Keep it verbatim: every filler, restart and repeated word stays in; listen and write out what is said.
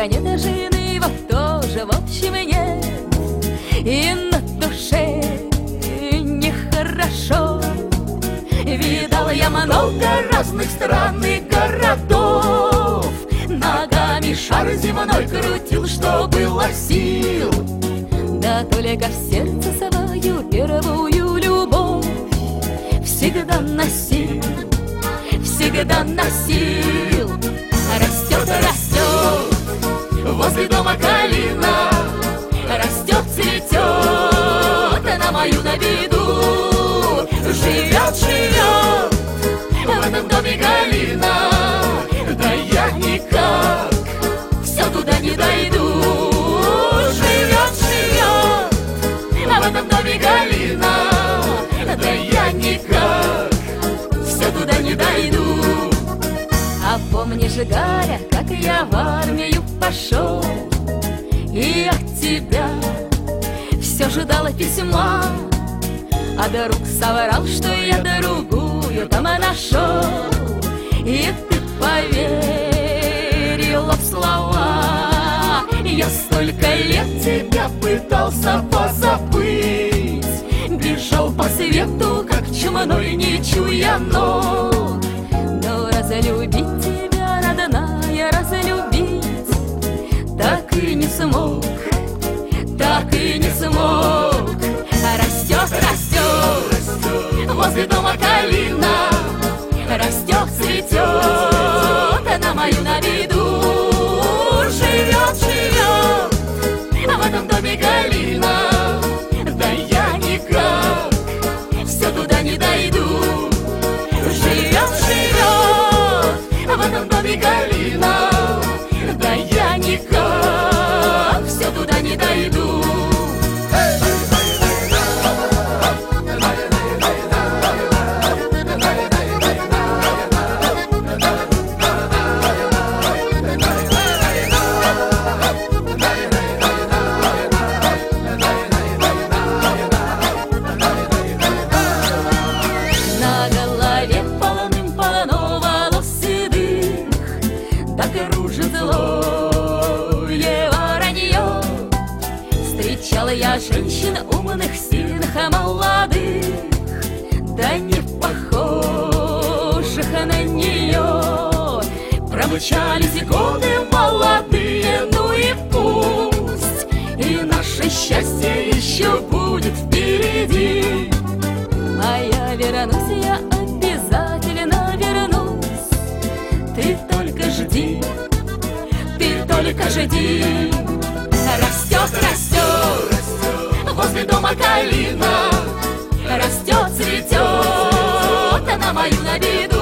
тебя нет жены, вот тоже в общем нет. И на душе нехорошо. Видала я много разных странных городов, ногами шар земной крутил, что было сил. Да только в сердце свою первую любовь всегда носил, всегда носил. Растет, растет возле дома калина, растет, цветет на мою на виду. Живет, живет в этом доме калина, да я никак все туда не дойду. Живет, живет в этом доме калина, да я никак все туда не дойду. А помнишь, Галя, как я в армию пошел, и от тебя все ждала письма, а друг соврал, что я другую там нашел. И ты поверила в слова. Я столько лет тебя пытался позабыть, бежал по свету, как чумной, не чуя ног. Но разлюбить тебя, родная, разлюбить так и не смог, так и не смог. Растет, растет возле дома калина, растет, цветет на мою на виду. Живет, живет в этом доме калина, да я никак все туда не дойду. Живет, живет в этом доме калина, да я никак все туда не дойду. Встречала я женщин умных, сильных, молодых, да не похожих на нее. Промчались годы молодые, ну и пусть, и наше счастье еще будет впереди. А я вернусь, я обязательно вернусь. Ты только жди, ты только жди. Растет, растет возле дома калина, растет, цветет на мою на виду.